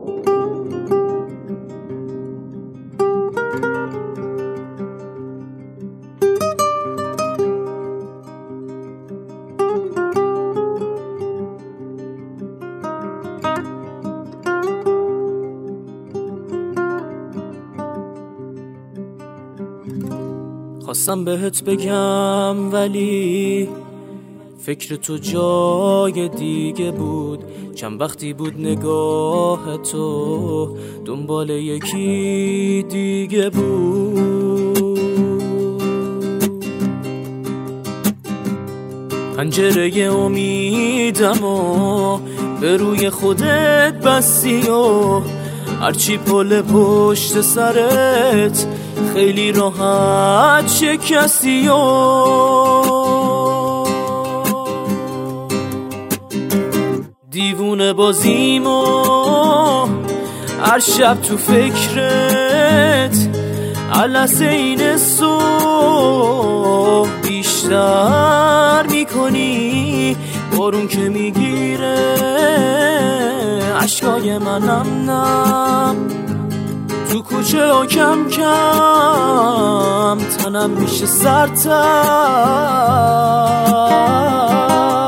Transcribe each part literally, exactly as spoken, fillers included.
خواستم بهت بگم ولی فکر تو جای دیگه بود. چند وقتی بود نگاه تو دنبال یکی دیگه بود. پنجره امیدم و به روی خودت بستی و هرچی پل پشت سرت خیلی راحت شکستی و دیوونه بازیم و هر شب تو فکرت علس این صبح بیشتر میکنی. بارون که میگیره عشقای منم نم تو کوچه ها کم کم تنم میشه سرتر.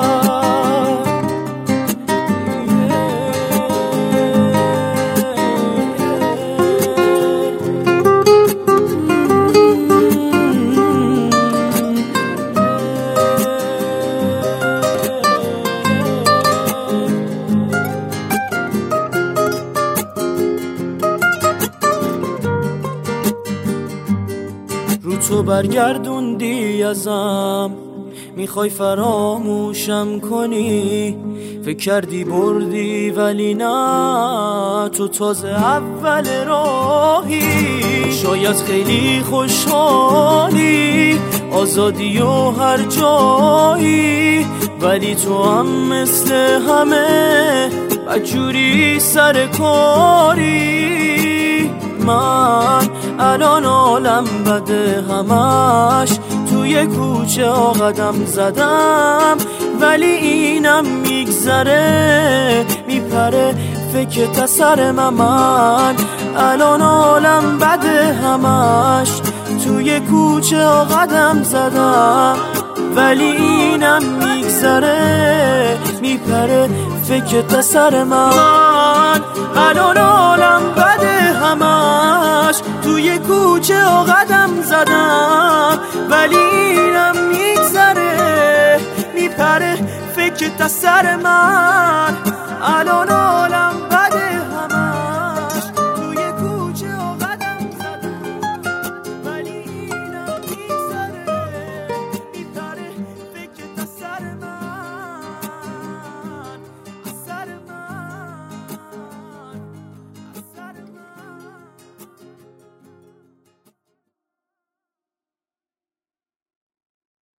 رو تو برگردوندی ازم، میخوای فراموشم کنی. فکر کردی بردی ولی نه، تو تازه اول راهی. شاید خیلی خوشحالی آزادی و هر جایی، ولی تو هم مثل همه بدجوری سر کاری. من الان عالم بده همش توی کوچه ها قدم زدم، ولی اینم میگذره میپره فکر سر من. من الان عالم بده همش توی کوچه ها قدم زدم، ولی اینم میگذره میپره فکر سر من. الان عالم بده همش توی کوچه ها قدم زدم، ولی اینم میگذره میپره فکر سر من.